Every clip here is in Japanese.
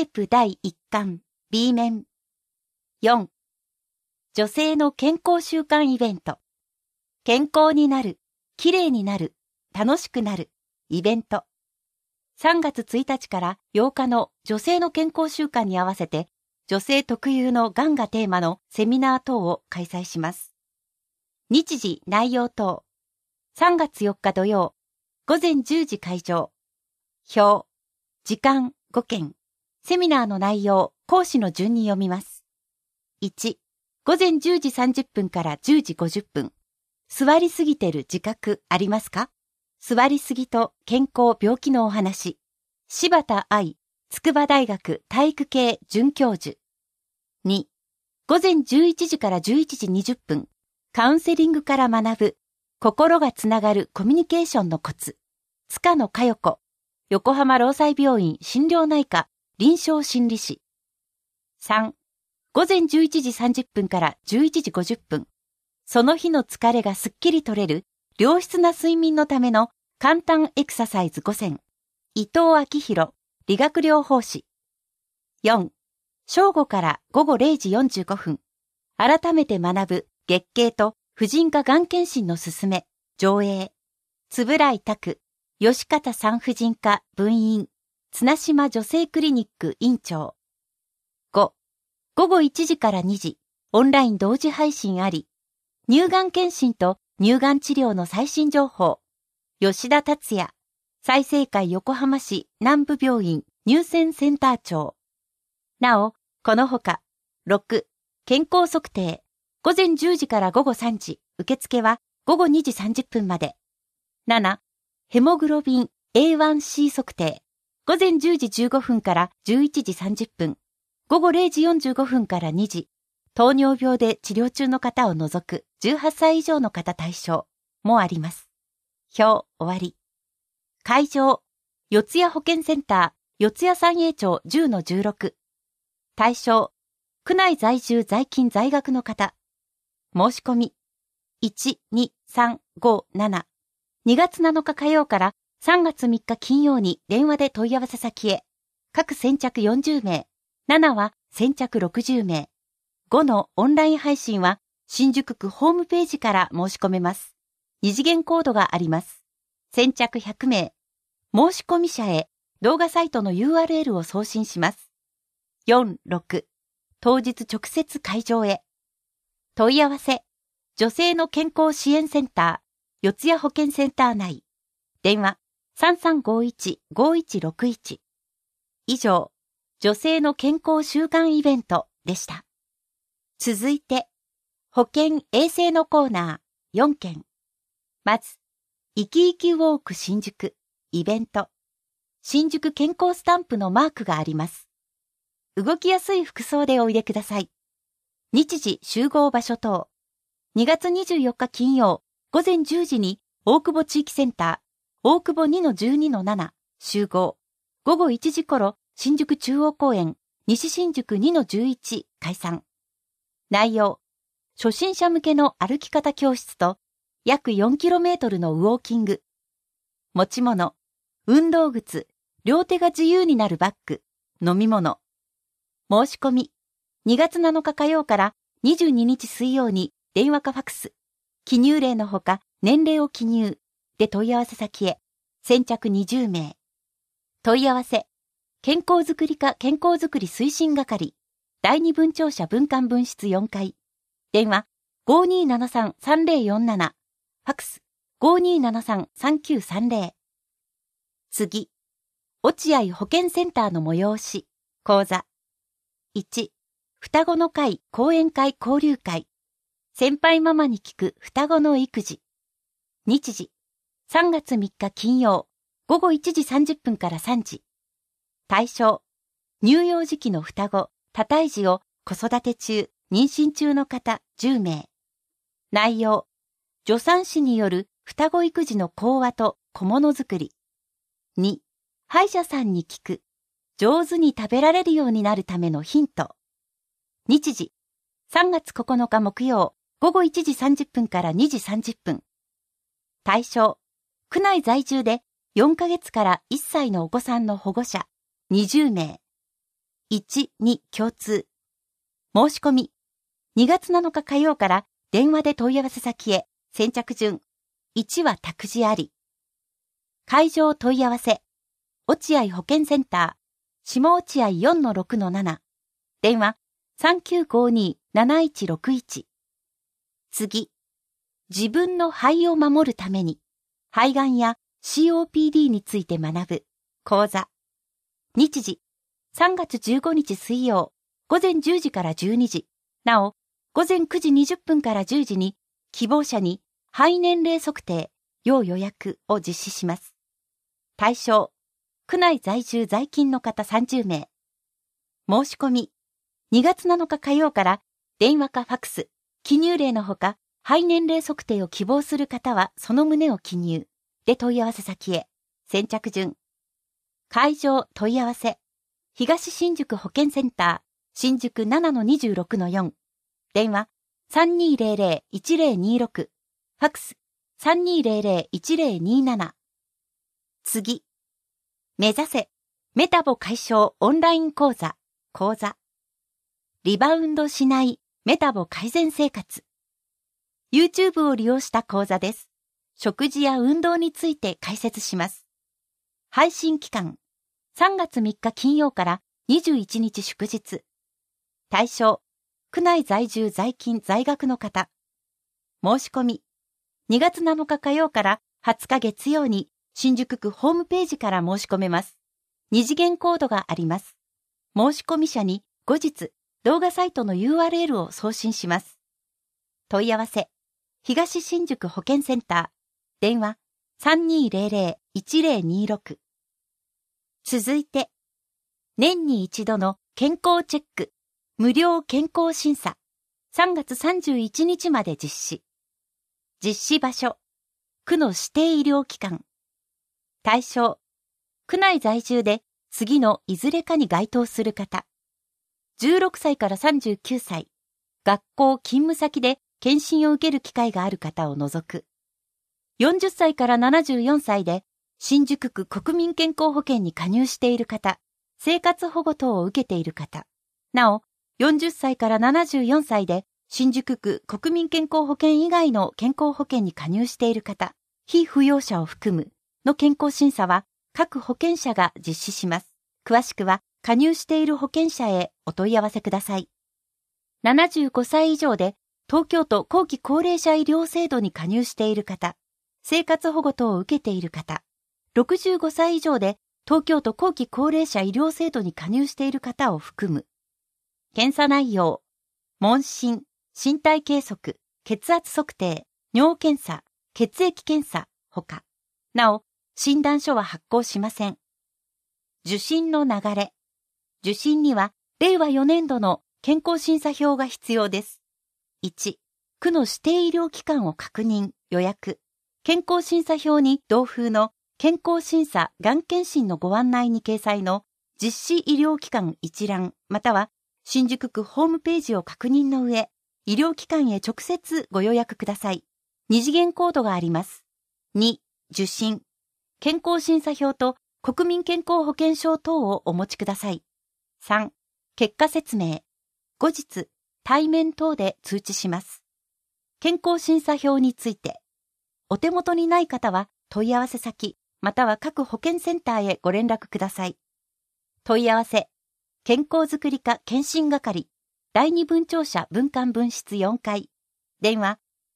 テープ第1巻 B 面。4、女性の健康習慣イベント。健康になる、きれいになる、楽しくなる、イベント。3月1日から8日の女性の健康習慣に合わせて、女性特有のがんがテーマのセミナー等を開催します。日時、内容等。3月4日土曜、午前10時会場。表、時間5件。セミナーの内容、講師の順に読みます。1、午前10時30分から10時50分。座りすぎてる自覚ありますか？座りすぎと健康病気のお話。柴田愛、筑波大学体育系准教授。2、午前11時から11時20分。カウンセリングから学ぶ、心がつながるコミュニケーションのコツ。塚野佳代子、横浜労災病院心療内科臨床心理士。3、午前11時30分から11時50分。その日の疲れがすっきり取れる良質な睡眠のための簡単エクササイズ5選。伊藤明宏、理学療法士。4、正午から午後0時45分。改めて学ぶ月経と婦人科がん検診のすすめ、上映。円井拓、吉方産婦人科分院、綱島女性クリニック院長。5、午後1時から2時、オンライン同時配信あり。乳がん検診と乳がん治療の最新情報。吉田達也、済生会横浜市南部病院乳腺センター長。なお、このほか、6、健康測定。午前10時から午後3時、受付は午後2時30分まで。7、ヘモグロビン A1C 測定。午前10時15分から11時30分。午後0時45分から2時。糖尿病で治療中の方を除く18歳以上の方対象もあります。表終わり。会場、四谷保健センター、四谷三栄町 10-16。対象、区内在住在勤在学の方。申し込み、12357。2月7日火曜から3月3日金曜に電話で問い合わせ先へ。各先着40名。7は先着60名。5のオンライン配信は新宿区ホームページから申し込めます。二次元コードがあります。先着100名。申し込み者へ動画サイトの URL を送信します。4、6。当日直接会場へ。問い合わせ。女性の健康支援センター、四谷保健センター内。電話、3351-5161。以上、女性の健康習慣イベントでした。続いて、保健衛生のコーナー4件。まず、生き生きウォーク新宿、イベント。新宿健康スタンプのマークがあります。動きやすい服装でおいでください。日時集合場所等。2月24日金曜、午前10時に大久保地域センター、大久保 2-12-7 集合。午後1時頃、新宿中央公園、西新宿 2-11 解散。内容、初心者向けの歩き方教室と、約 4km のウォーキング。持ち物、運動靴、両手が自由になるバッグ、飲み物。申し込み、2月7日火曜から22日水曜に電話かファクス。記入例のほか年齢を記入で問い合わせ先へ。先着20名。問い合わせ、健康づくり課健康づくり推進係。第二分庁舎分館分室4階。電話、5273-3047。ファクス、5273-3930。次、落合保健センターの催し、講座。1、双子の会講演会交流会。先輩ママに聞く双子の育児。日時、3月3日金曜、午後1時30分から3時。対象、乳幼児期の双子、多胎児を子育て中、妊娠中の方10名。内容、助産師による双子育児の講話と小物作り。2、歯医者さんに聞く。上手に食べられるようになるためのヒント。日時、3月9日木曜、午後1時30分から2時30分。対象、区内在住で4ヶ月から1歳のお子さんの保護者20名。 1、2共通。申し込み。2月7日火曜から電話で問い合わせ先へ。先着順。1は託児あり。会場問い合わせ。落合保健センター。下落合 4-6-7。電話。3952-7161。次。自分の肺を守るために、肺がんや COPD について学ぶ講座。日時、3月15日水曜、午前10時から12時。なお、午前9時20分から10時に、希望者に肺年齢測定、要予約を実施します。対象、区内在住在勤の方30名。申し込み、2月7日火曜から電話かファクス、記入例のほか、肺年齢測定を希望する方はその旨を記入で問い合わせ先へ。先着順。会場問い合わせ。東新宿保健センター、新宿 7-26-4。電話 3200-1026。ファクス 3200-1027。次。目指せメタボ解消オンライン講座。講座。リバウンドしないメタボ改善生活。YouTube を利用した講座です。食事や運動について解説します。配信期間、3月3日金曜から21日祝日。対象、区内在住在勤在学の方。申し込み、2月7日火曜から20日月曜に新宿区ホームページから申し込めます。2次元コードがあります。申し込み者に後日、動画サイトの URL を送信します。問い合わせ。東新宿保健センター。電話 3200-1026。続いて、年に一度の健康チェック、無料健康審査。3月31日まで実施。実施場所。区の指定医療機関。対象。区内在住で次のいずれかに該当する方。16歳から39歳。学校勤務先で検診を受ける機会がある方を除く。40歳から74歳で新宿区国民健康保険に加入している方、生活保護等を受けている方。なお、40歳から74歳で新宿区国民健康保険以外の健康保険に加入している方、被扶養者を含むの健康審査は各保険者が実施します。詳しくは加入している保険者へお問い合わせください。75歳以上で東京都後期高齢者医療制度に加入している方、生活保護等を受けている方、65歳以上で東京都後期高齢者医療制度に加入している方を含む。検査内容、問診、身体計測、血圧測定、尿検査、血液検査、ほか。なお、診断書は発行しません。受診の流れ。受診には、令和4年度の健康審査票が必要です。1、区の指定医療機関を確認、予約。健康審査票に同封の健康審査がん検診のご案内に掲載の実施医療機関一覧、または新宿区ホームページを確認の上、医療機関へ直接ご予約ください。2次元コードがあります。2、受診。健康審査票と国民健康保険証等をお持ちください。3、結果説明。後日、対面等で通知します。健康審査票について、お手元にない方は問い合わせ先、または各保健センターへご連絡ください。問い合わせ、健康づくり課検診係、第二分庁舎分館分室4階、電話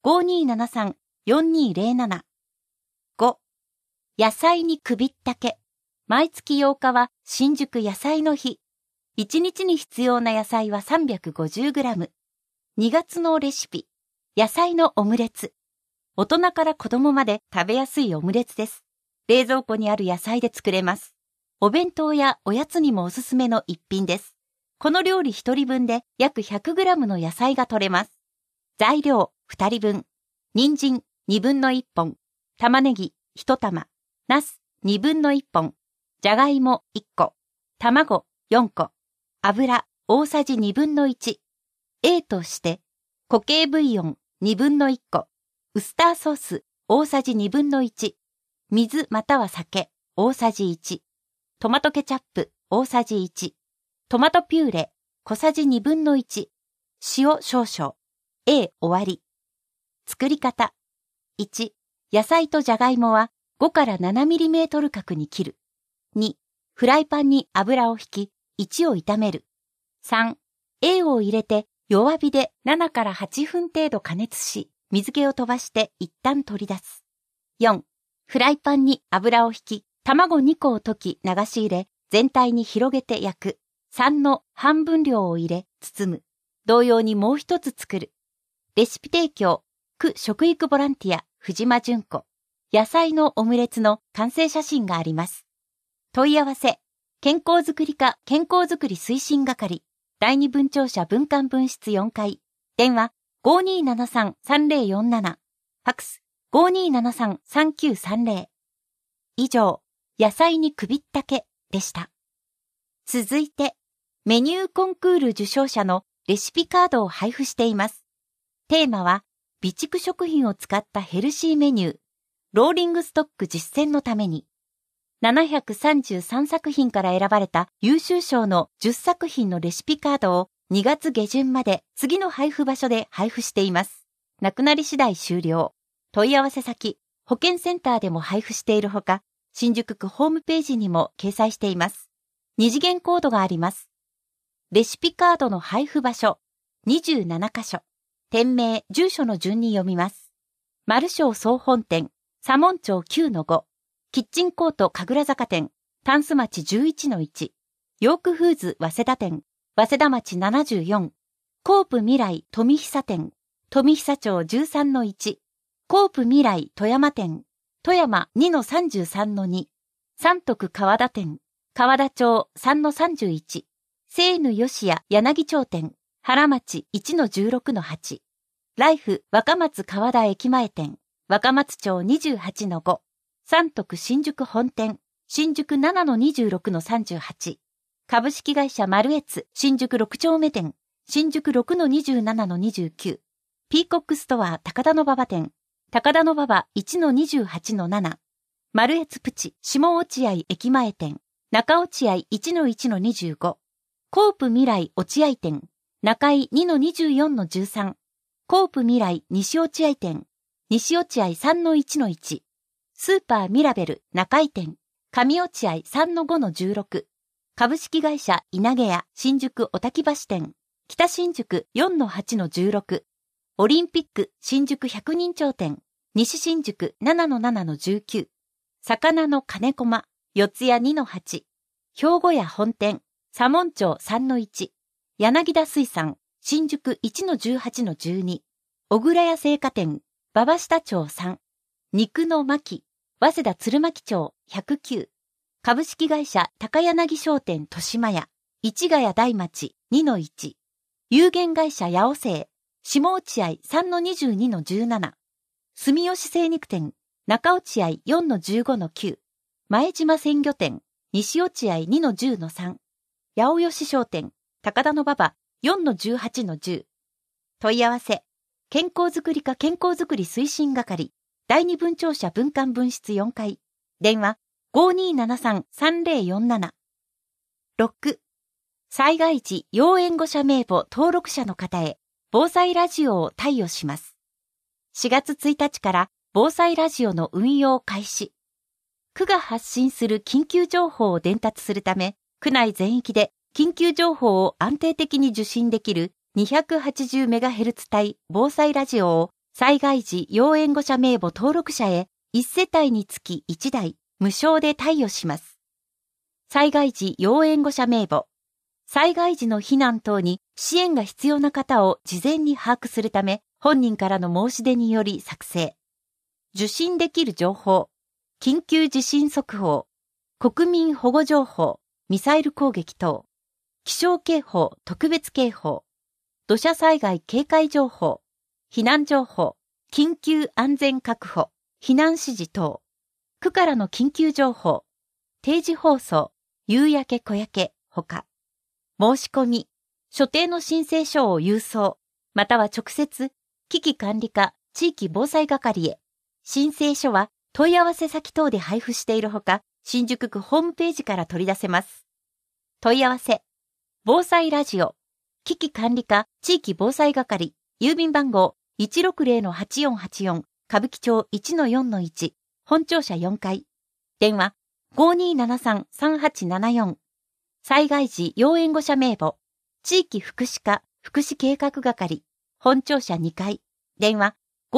5273-4207。5、野菜に首ったけ。毎月8日は新宿野菜の日。1日に必要な野菜は 350g。2月のレシピ。野菜のオムレツ。大人から子供まで食べやすいオムレツです。冷蔵庫にある野菜で作れます。お弁当やおやつにもおすすめの一品です。この料理1人分で約 100g の野菜が取れます。材料2人分。人参2分の1本。玉ねぎ1玉。ナス2分の1本。じゃがいも1個。卵4個。油大さじ2分の1。A として、固形ブイヨン2分の1個。ウスターソース大さじ2分の1。水または酒大さじ1。トマトケチャップ大さじ1。 トマトピューレ小さじ1/2、塩少々、終わり。作り方。1、野菜とじゃがいもは5から 7mm 角に切る。2、フライパンに油を引き、1を炒める。3、を入れて弱火で7から8分程度加熱し、水気を飛ばして一旦取り出す。4、フライパンに油を引き、卵2個を溶き流し入れ、全体に広げて焼く。3の半分量を入れ、包む。同様にもう一つ作る。レシピ提供、区食育ボランティア、藤間純子。野菜のオムレツの完成写真があります。問い合わせ、健康づくり課健康づくり推進係、第二分庁舎分館分室4階、電話 5273-3047、ファックス 5273-3930。以上、野菜に首ったけでした。続いて、メニューコンクール受賞者のレシピカードを配布しています。テーマは、備蓄食品を使ったヘルシーメニュー、ローリングストック実践のために、733作品から選ばれた優秀賞の10作品のレシピカードを2月下旬まで次の配布場所で配布しています。なくなり次第終了。問い合わせ先、保健センターでも配布しているほか、新宿区ホームページにも掲載しています。二次元コードがあります。レシピカードの配布場所、27カ所。店名、住所の順に読みます。マルショー総本店、左門町 9-5。キッチンコート神楽坂店、丹須町 11-1。ヨークフーズ早稲田店、早稲田町74。コープ未来富久店、富久町 13-1。コープ未来富山店、富山 2-33-2。三徳川田店、川田町 3-31。セーヌ吉谷柳町店、原町 1-16-8。ライフ若松川田駅前店、若松町 28-5。三徳新宿本店、新宿 7-26-38。株式会社マルエツ新宿6丁目店、新宿 6-27-29。ピーコックストア高田馬場店、高田馬場 1-28-7。マルエツプチ下落合駅前店、中落合 1-1-25。コープ未来落合店、中井 2-24-13。コープ未来西落合店、西落合 3-1-1。スーパーミラベル中井店、上落合 3-5-16。株式会社稲毛屋新宿小滝橋店、北新宿 4-8-16。オリンピック新宿百人町店、西新宿 7-7-19。魚の金駒、四谷 2-8。兵庫屋本店、左門町 3-1。柳田水産、新宿 1-18-12。小倉屋製菓店、馬場下町3。肉の巻、早稲田鶴巻町109。株式会社高柳商店豊島屋、市ヶ谷大町 2-1。有限会社八尾製、下落合 3-22-17。住吉精肉店、中落合 4-15-9。前島鮮魚店、西落合 2-10-3。八尾吉商店、高田馬場 4-18-10。問い合わせ、健康づくり課健康づくり推進係、第二分庁舎分館分室4階。電話 5273-3047。6. 災害時要援護者名簿登録者の方へ防災ラジオを貸与します。4月1日から防災ラジオの運用開始。区が発信する緊急情報を伝達するため、区内全域で緊急情報を安定的に受信できる 280MHz 帯防災ラジオを災害時要援護者名簿登録者へ1世帯につき1台無償で貸与します。災害時要援護者名簿。災害時の避難等に支援が必要な方を事前に把握するため、本人からの申し出により作成。受信できる情報。緊急地震速報。国民保護情報。ミサイル攻撃等。気象警報、特別警報。土砂災害警戒情報。避難情報。緊急安全確保。避難指示等。区からの緊急情報。定時放送。夕焼け小焼け、ほか。申し込み。所定の申請書を郵送。または直接、危機管理課地域防災係へ。申請書は問い合わせ先等で配布しているほか、新宿区ホームページから取り出せます。問い合わせ。 防災ラジオ、危機管理課地域防災係、郵便番号 160-8484 歌舞伎町 1-4-1、本庁舎4階。電話 5273-3874。災害時要援護者名簿、地域福祉課福祉計画係、本庁舎2階。電話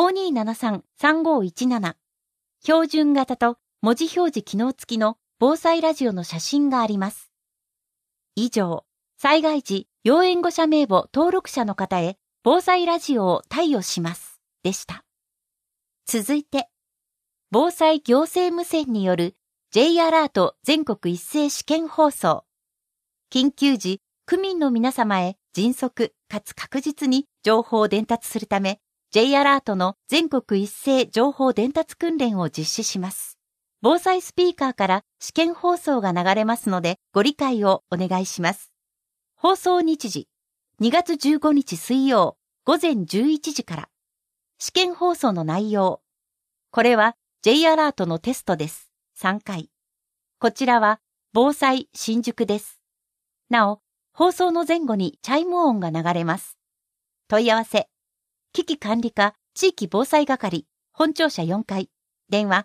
5273-3517。標準型と文字表示機能付きの防災ラジオの写真があります。以上、災害時要援護者名簿登録者の方へ防災ラジオを貸与します。でした。続いて、防災行政無線による J アラート全国一斉試験放送。緊急時、区民の皆様へ迅速かつ確実に情報を伝達するため、J アラートの全国一斉情報伝達訓練を実施します。防災スピーカーから試験放送が流れますので、ご理解をお願いします。放送日時、2月15日水曜、午前11時から。試験放送の内容。これは J アラートのテストです。3回。こちらは防災新宿です。なお、放送の前後にチャイム音が流れます。問い合わせ。危機管理課地域防災係、本庁舎4階。電話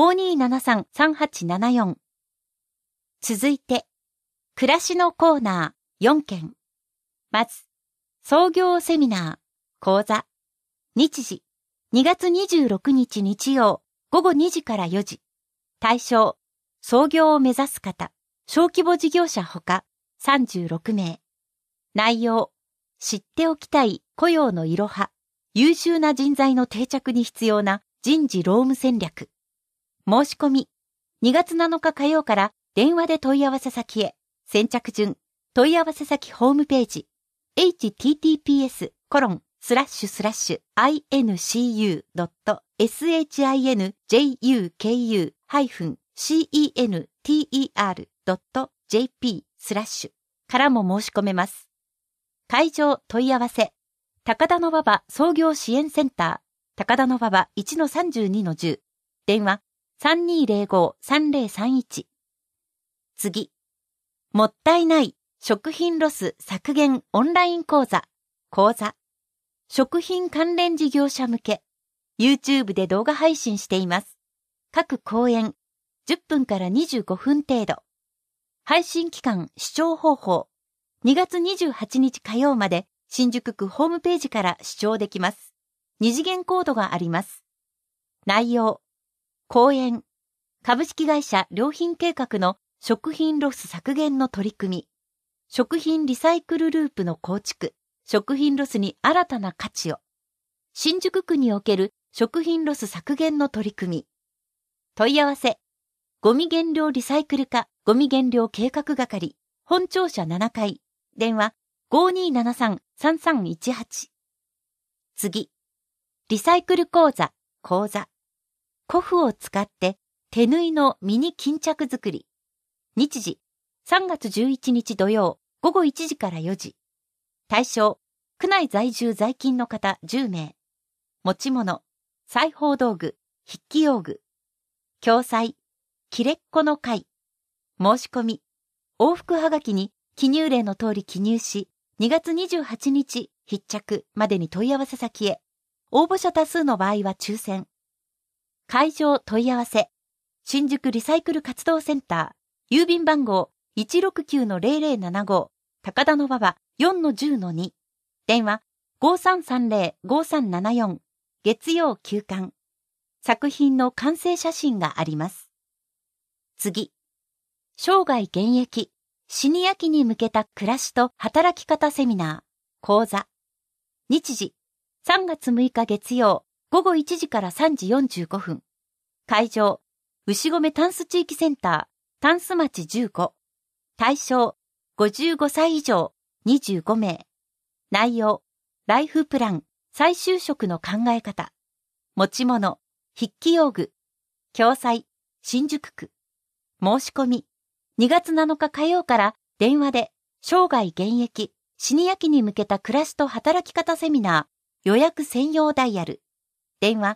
5273-3874。続いて、暮らしのコーナー4件。まず、創業セミナー、講座。日時、2月26日日曜、午後2時から4時。対象、創業を目指す方、小規模事業者ほか、36名。内容、知っておきたい雇用のいろは、優秀な人材の定着に必要な人事労務戦略。申し込み、2月7日火曜から電話で問い合わせ先へ。先着順、問い合わせ先ホームページ、https://incu.sinter.jp/ からも申し込めます。会場問い合わせ、高田馬場創業支援センター、高田馬場 1-32-10、電話 3205-3031。次。もったいない食品ロス削減オンライン講座。講座。食品関連事業者向け。YouTube で動画配信しています。各講演、10分から25分程度。配信期間、視聴方法。2月28日火曜まで新宿区ホームページから視聴できます。2次元コードがあります。内容。講演。株式会社良品計画の食品ロス削減の取り組み。食品リサイクルループの構築。食品ロスに新たな価値を。新宿区における食品ロス削減の取り組み。問い合わせ。ゴミ減量リサイクル課ゴミ減量計画係。本庁舎7階。電話 5273-3318。次。リサイクル講座。講座。古布を使って手縫いのミニ巾着作り。日時。3月11日土曜午後1時から4時。対象。区内在住在勤の方10名。持ち物。裁縫道具。筆記用具。共済。切れっこの会。申し込み。往復はがきに記入例の通り記入し、2月28日必着までに問い合わせ先へ。応募者多数の場合は抽選。会場問い合わせ。新宿リサイクル活動センター。郵便番号 169-0075。高田馬場 4-10-2。電話 5330-5374。月曜休館。作品の完成写真があります。次。生涯現役、シニア期に向けた暮らしと働き方セミナー、講座。日時、3月6日月曜、午後1時から3時45分。会場、牛込タンス地域センター、タンス町15。対象、55歳以上、25名。内容、ライフプラン、再就職の考え方。持ち物、筆記用具。共済、新宿区。申し込み。2月7日火曜から電話で生涯現役、シニア期に向けた暮らしと働き方セミナー予約専用ダイヤル。電話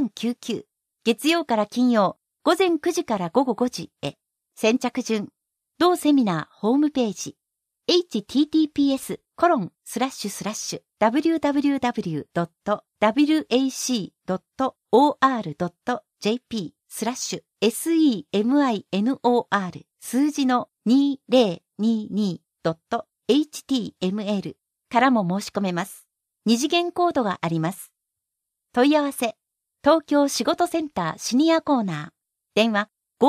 5422-1399。月曜から金曜午前9時から午後5時へ。先着順。 同セミナーホームページ、https://www.wac.or.jp/seminor 数字の 2022.html からも申し込めます。二次元コードがあります。問い合わせ、東京仕事センターシニアコーナー、電話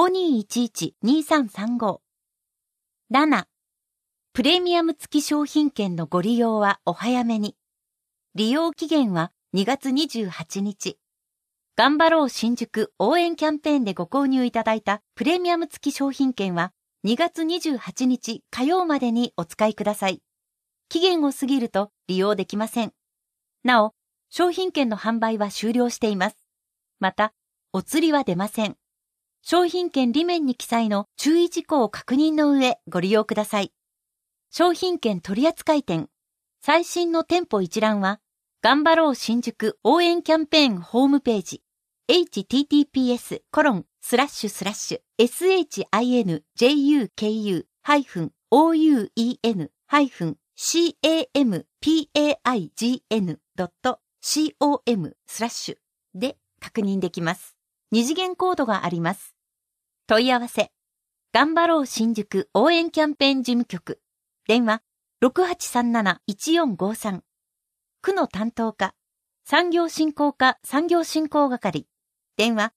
5211-2335。7、プレミアム付き商品券のご利用はお早めに。利用期限は2月28日。頑張ろう新宿応援キャンペーンでご購入いただいたプレミアム付き商品券は2月28日火曜までにお使いください。期限を過ぎると利用できません。なお、商品券の販売は終了しています。また、お釣りは出ません。商品券裏面に記載の注意事項を確認の上ご利用ください。商品券取扱店、最新の店舗一覧は、頑張ろう新宿応援キャンペーンホームページ、https://sinjuken-ouen-campagn.com/ で確認できます。二次元コードがあります。問い合わせ、頑張ろう新宿応援キャンペーン事務局、電話 6837-1453。区の担当課、産業振興課産業振興係、電話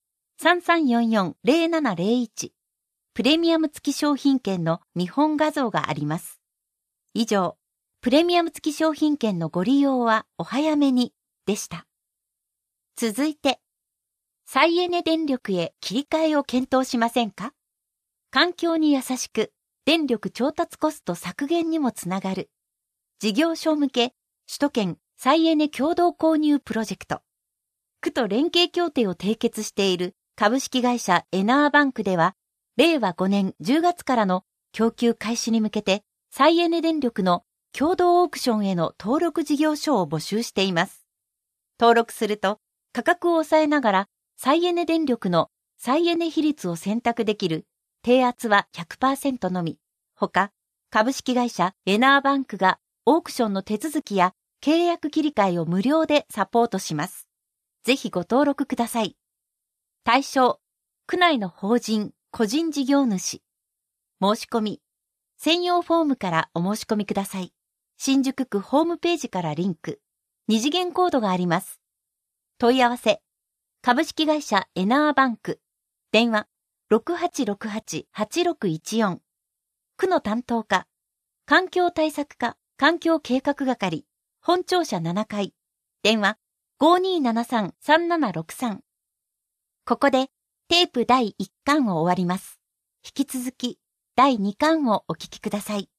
3344-0701。プレミアム付き商品券の見本画像があります。以上、プレミアム付き商品券のご利用はお早めにでした。続いて、再エネ電力へ切り替えを検討しませんか？環境に優しく、電力調達コスト削減にもつながる。事業所向け、首都圏再エネ共同購入プロジェクト。区と連携協定を締結している株式会社エナーバンクでは、令和5年10月からの供給開始に向けて、再エネ電力の共同オークションへの登録事業所を募集しています。登録すると、価格を抑えながら、再エネ電力の再エネ比率を選択できる、低圧は 100% のみ。ほか、株式会社エナーバンクがオークションの手続きや契約切り替えを無料でサポートします。ぜひご登録ください。対象、区内の法人、個人事業主。申し込み、専用フォームからお申し込みください。新宿区ホームページからリンク。二次元コードがあります。問い合わせ、株式会社エナーバンク。電話、6868-8614。区の担当課、環境対策課、環境計画係、本庁舎7階。電話、5273-3763。ここで、テープ第1巻を終わります。引き続き、第2巻をお聞きください。